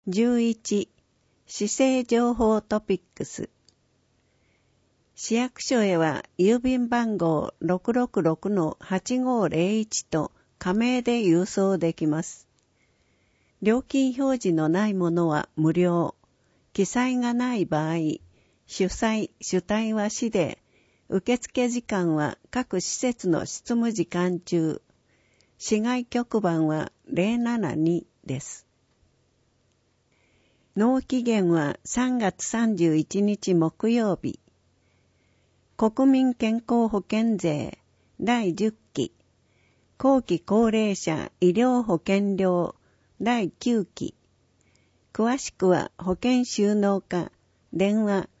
11. 市政情報トピックス。市役所へは郵便番号 666-8501 と加名で郵送できます。料金表示のないものは無料。記載がない場合、主催・主体は市で、受付時間は各施設の執務時間中。市外局番は072です。納期限は3月31日木曜日。国民健康保険税第10期。後期高齢者医療保険料第9期。詳しくは保険収納課電話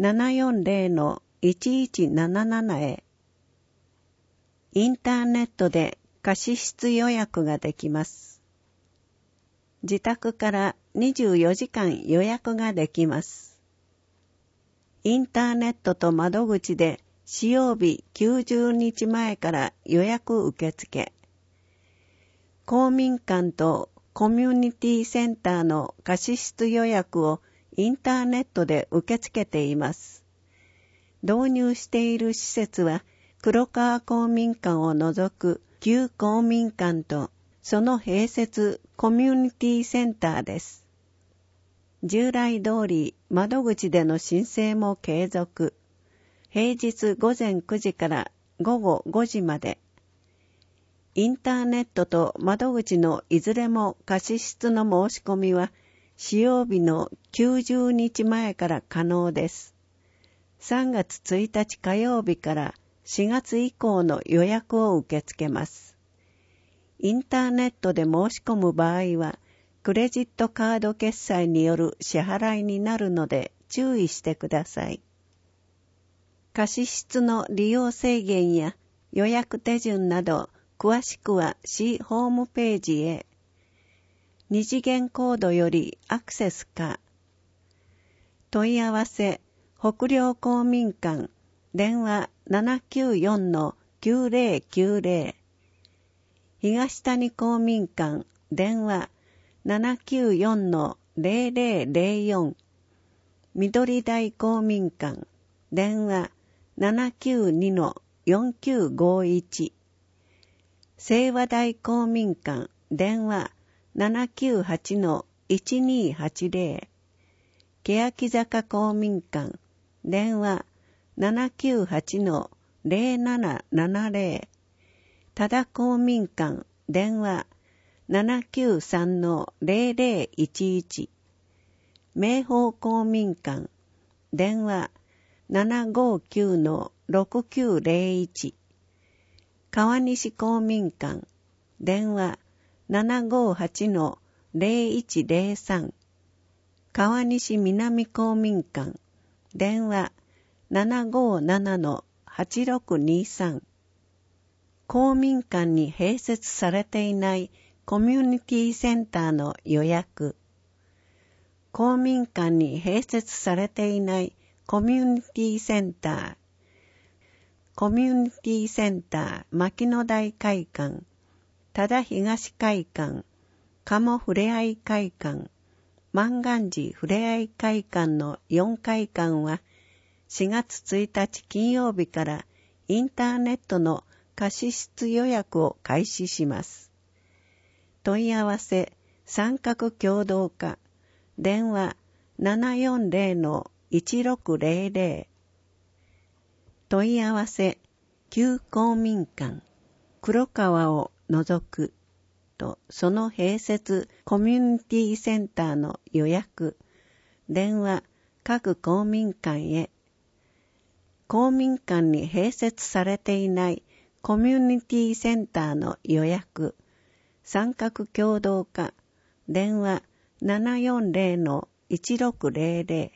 740-1177 へ。インターネットで貸室予約ができます。自宅から24時間予約ができます。インターネットと窓口で使用日90日前から予約受付。公民館とコミュニティセンターの貸室予約をインターネットで受け付けています。導入している施設は黒川公民館を除く旧公民館とその併設コミュニティセンターです。従来通り窓口での申請も継続。平日午前9時から午後5時まで。インターネットと窓口のいずれも貸室の申し込みは使用日の90日前から可能です。3月1日火曜日から4月以降の予約を受け付けます。インターネットで申し込む場合は、クレジットカード決済による支払いになるので注意してください。貸室の利用制限や予約手順など、詳しくは市ホームページへ。二次元コードよりアクセスか。問い合わせ、北陵公民館、電話 794-9090。東谷公民館、電話 794-0004。緑台公民館、電話 792-4951。清和台公民館、電話 798-1280。欅坂公民館、電話 798-0770。多田公民館、電話 793-0011。明豊公民館、電話 759-6901。川西公民館、電話 758-0103。川西南公民館、電話 757-8623。公民館に併設されていないコミュニティセンターの予約。公民館に併設されていないコミュニティセンター。コミュニティセンター牧野台会館、多田東会館、鴨ふれあい会館、万願寺ふれあい会館の4会館は4月1日金曜日からインターネットの貸室予約を開始します。問い合わせ、三角共同課、電話 740-1600。問い合わせ、旧公民館、黒川を除くとその併設コミュニティセンターの予約、電話、各公民館へ。公民館に併設されていないコミュニティセンターの予約、三角共同課、電話 740-1600。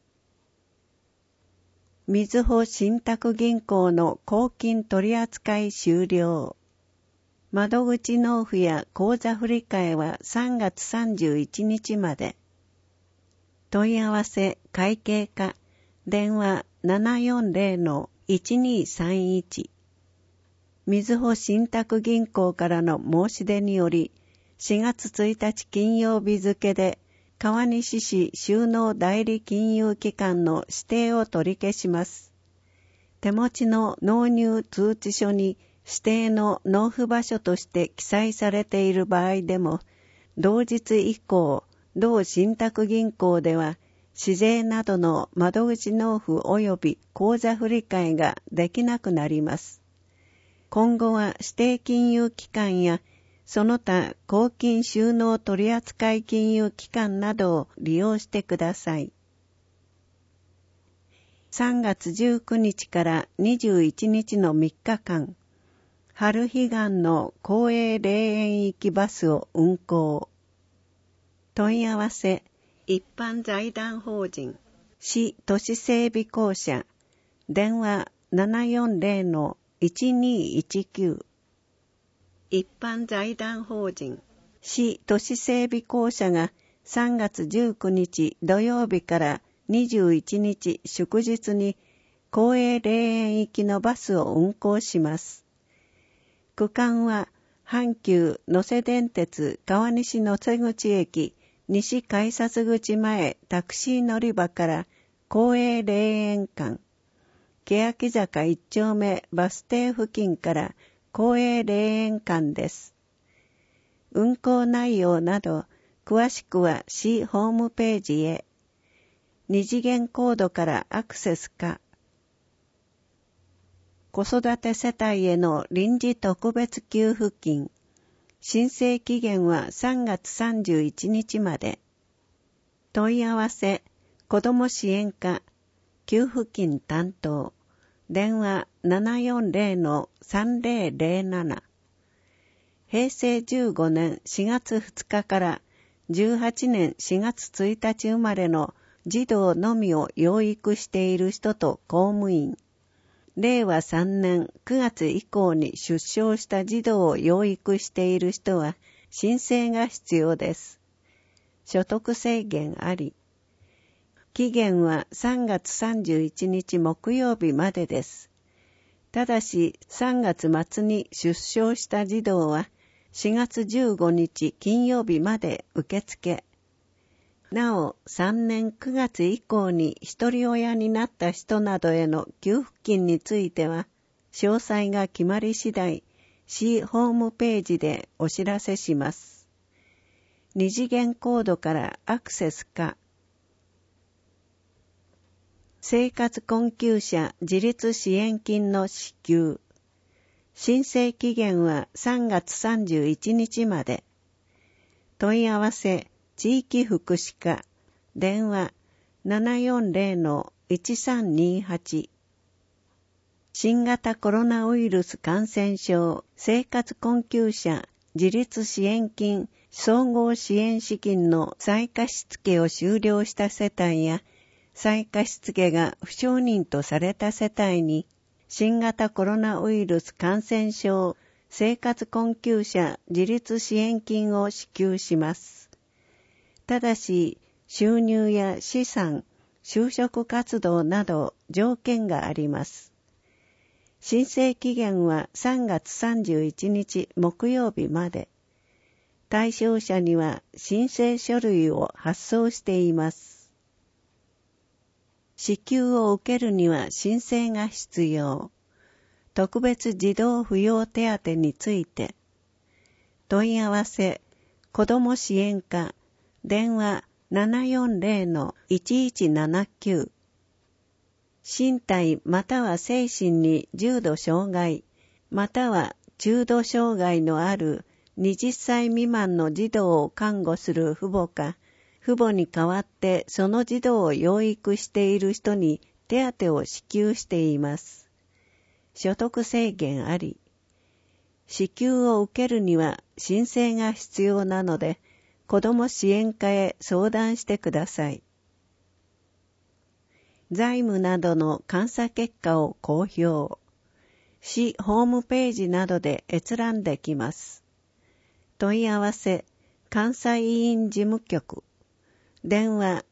みずほ信託銀行の公金取扱い終了。窓口納付や口座振替は3月31日まで。問い合わせ会計課、電話 740-1231。みずほ信託銀行からの申し出により、4月1日金曜日付で川西市収納代理金融機関の指定を取り消します。手持ちの納入通知書に指定の納付場所として記載されている場合でも、同日以降、同信託銀行では、市税などの窓口納付及び口座振替ができなくなります。今後は指定金融機関やその他公金収納取扱金融機関などを利用してください。3月19日から21日の3日間、春彼岸の公営霊園行きバスを運行。問い合わせ、一般財団法人、市都市整備公社、電話740-1219。一般財団法人、市都市整備公社が3月19日土曜日から21日祝日に公営霊園行きのバスを運行します。区間は阪急能勢電鉄川西能勢口駅西改札口前タクシー乗り場から公営霊園間、欅坂1丁目バス停付近から公営霊園間です。運行内容など詳しくは市ホームページへ。二次元コードからアクセスか。子育て世帯への臨時特別給付金。申請期限は3月31日まで。問い合わせ、子ども支援課、給付金担当、電話740-3007。平成15年4月2日から18年4月1日生まれの児童のみを養育している人と公務員。令和3年9月以降に出生した児童を養育している人は申請が必要です。所得制限あり。期限は3月31日木曜日までです。ただし3月末に出生した児童は4月15日金曜日まで受付。なお、3年9月以降に一人親になった人などへの給付金については、詳細が決まり次第、市ホームページでお知らせします。二次元コードからアクセスか。生活困窮者自立支援金の支給。申請期限は3月31日まで。問い合わせ、地域福祉課、電話740-1328。新型コロナウイルス感染症生活困窮者自立支援金総合支援資金の再貸付を終了した世帯や再貸付が不承認とされた世帯に新型コロナウイルス感染症生活困窮者自立支援金を支給します。ただし、収入や資産、就職活動など条件があります。申請期限は3月31日木曜日まで。対象者には申請書類を発送しています。支給を受けるには申請が必要。特別児童扶養手当について。問い合わせ、子ども支援課、電話740-1179。身体または精神に重度障害、または中度障害のある20歳未満の児童を看護する父母か、父母に代わってその児童を養育している人に手当を支給しています。所得制限あり。支給を受けるには申請が必要なので、子ども支援課へ相談してください。財務などの監査結果を公表。市ホームページなどで閲覧できます。問い合わせ、監査委員事務局。電話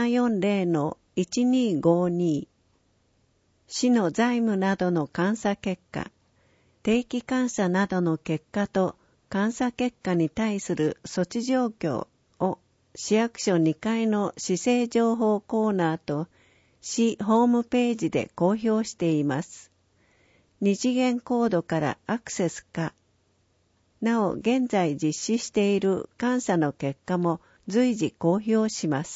740-1252。市の財務などの監査結果、定期監査などの結果と監査結果に対する措置状況を市役所2階の市政情報コーナーと市ホームページで公表しています。二次元コードからアクセスか。なお、現在実施している監査の結果も随時公表します。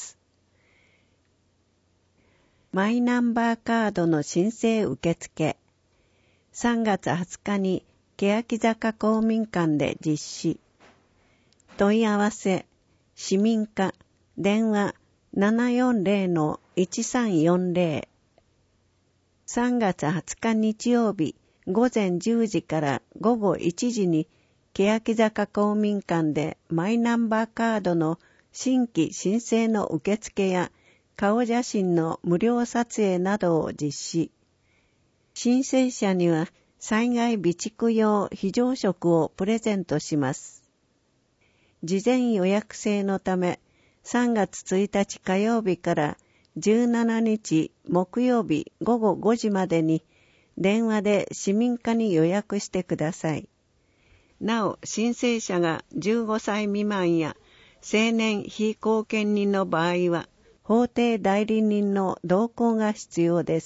マイナンバーカードの申請受付。3月20日に欅坂公民館で実施。問い合わせ、市民課、電話 740-1340。3月20日日曜日午前10時から午後1時に欅坂公民館でマイナンバーカードの新規申請の受付や顔写真の無料撮影などを実施。申請者には災害備蓄用非常食をプレゼントします。事前予約制のため3月1日火曜日から17日木曜日午後5時までに電話で市民課に予約してください。なお、申請者が15歳未満や成年非後見人の場合は法定代理人の同行が必要です。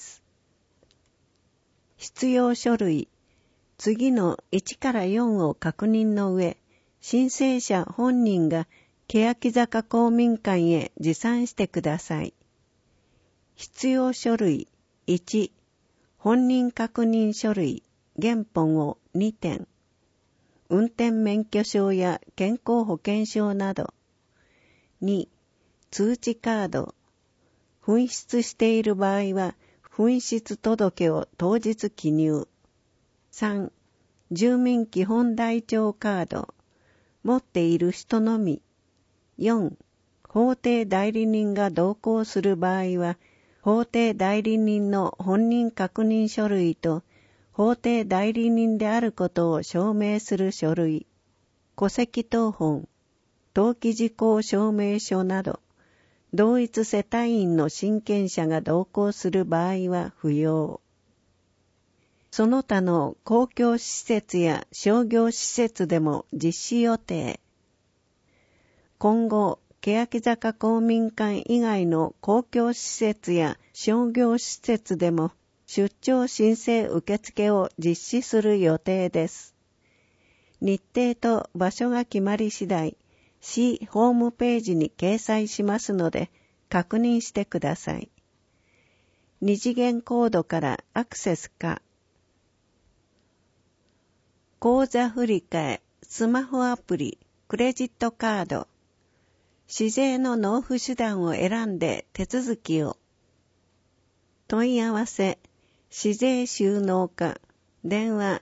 必要書類、次の1から4を確認の上、申請者本人が欅坂公民館へ持参してください。必要書類、1、本人確認書類、原本を2点、運転免許証や健康保険証など、2、通知カード、紛失している場合は、紛失届を当日記入。3、住民基本台帳カード、持っている人のみ。4、法定代理人が同行する場合は、法定代理人の本人確認書類と、法定代理人であることを証明する書類、戸籍謄本、登記事項証明書など、同一世帯員の親権者が同行する場合は不要。その他の公共施設や商業施設でも実施予定。今後、欅坂公民館以外の公共施設や商業施設でも出張申請受付を実施する予定です。日程と場所が決まり次第、市ホームページに掲載しますので確認してください。二次元コードからアクセスか。口座振替、スマホアプリ、クレジットカード、市税の納付手段を選んで手続きを。問い合わせ、市税収納課、電話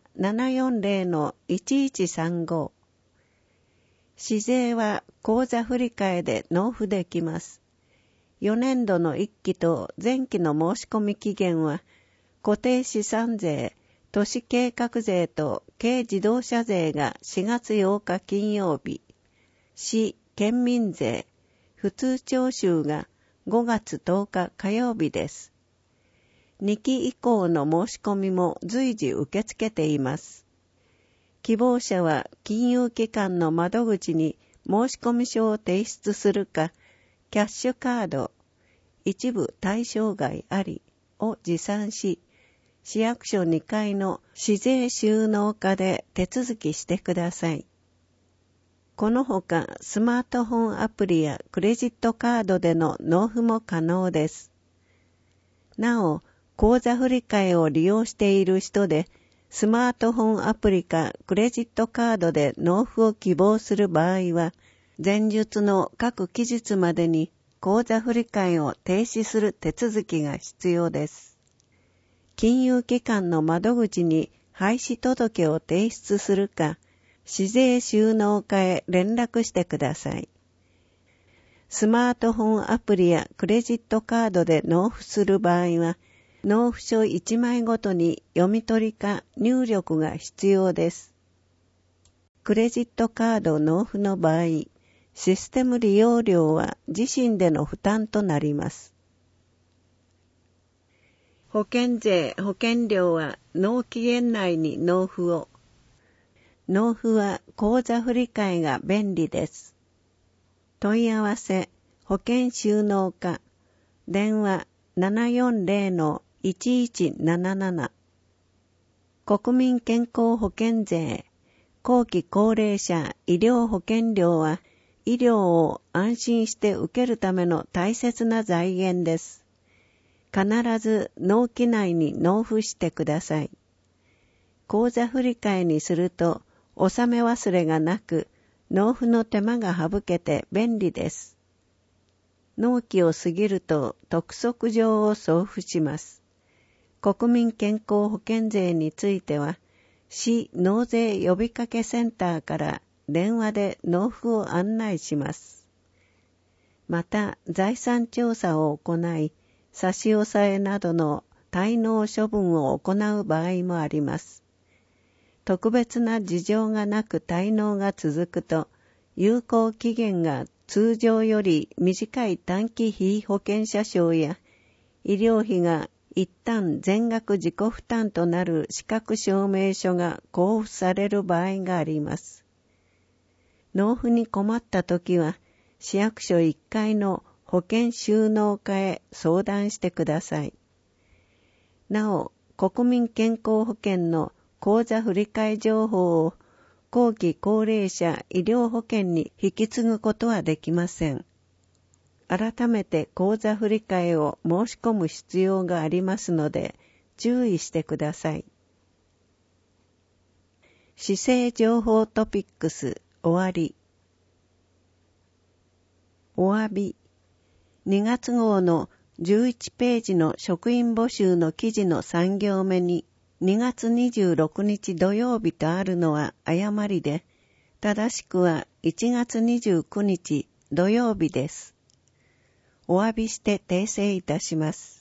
740-1135。市税は口座振替で納付できます。4年度の1期と前期の申し込み期限は、固定資産税、都市計画税と軽自動車税が4月8日金曜日、市県民税、普通徴収が5月10日火曜日です。2期以降の申し込みも随時受け付けています。希望者は金融機関の窓口に申し込み書を提出するか、キャッシュカード、一部対象外ありを持参し、市役所2階の市税収納課で手続きしてください。このほかスマートフォンアプリやクレジットカードでの納付も可能です。なお、口座振替を利用している人で、スマートフォンアプリかクレジットカードで納付を希望する場合は、前述の各期日までに口座振替を停止する手続きが必要です。金融機関の窓口に廃止届を提出するか、市税収納課へ連絡してください。スマートフォンアプリやクレジットカードで納付する場合は、納付書1枚ごとに読み取りか入力が必要です。クレジットカード納付の場合、システム利用料は自身での負担となります。保険税・保険料は納期限内に納付を。納付は口座振替が便利です。 問い合わせ保険収納課電話 740-1177 国民健康保険税後期高齢者医療保険料は医療を安心して受けるための大切な財源です。必ず納期内に納付してください。口座振替にすると納め忘れがなく納付の手間が省けて便利です。納期を過ぎると督促状を送付します。国民健康保険税については、市納税呼びかけセンターから電話で納付を案内します。また、財産調査を行い、差し押さえなどの滞納処分を行う場合もあります。特別な事情がなく滞納が続くと、有効期限が通常より短い短期被保険者証や、医療費が一旦全額自己負担となる資格証明書が交付される場合があります。納付に困ったときは、市役所1階の保険収納課へ相談してください。なお、国民健康保険の口座振替情報を後期高齢者医療保険に引き継ぐことはできません。改めて口座振替を申し込む必要がありますので注意してください。市政情報トピックス終わり。お詫び。2月号の11ページの職員募集の記事の3行目に2月26日土曜日とあるのは誤りで、正しくは1月29日土曜日です。お詫びして訂正いたします。